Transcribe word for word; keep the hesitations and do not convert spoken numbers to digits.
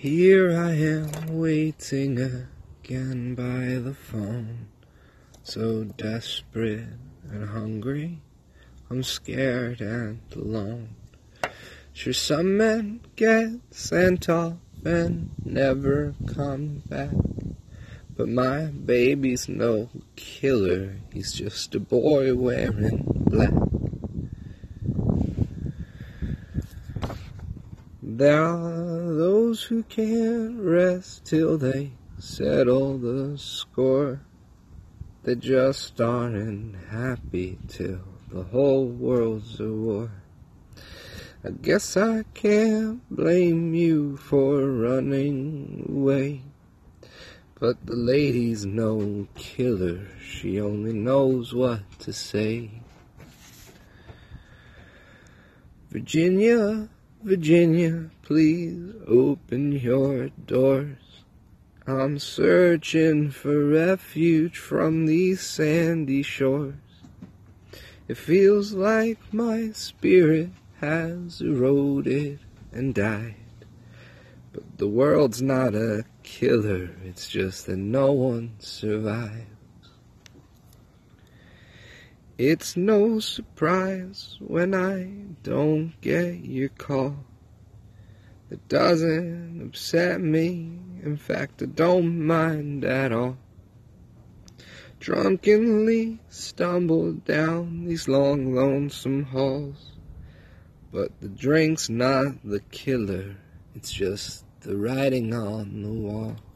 Here I am waiting again by the phone, so desperate and hungry, I'm scared and alone. Sure, some men get sent off and never come back, but my baby's no killer, he's just a boy wearing black. There are those who can't rest till they settle the score. They just aren't happy till the whole world's a war. I guess I can't blame you for running away, but the lady's no killer, she only knows what to say. Virginia, Virginia, please open your doors. I'm searching for refuge from these sandy shores. It feels like my spirit has eroded and died, but the world's not a killer, it's just that no one survives. It's no surprise when I don't get your call. It doesn't upset me, in fact I don't mind at all. Drunkenly stumbled down these long lonesome halls, but the drink's not the killer, it's just the writing on the wall.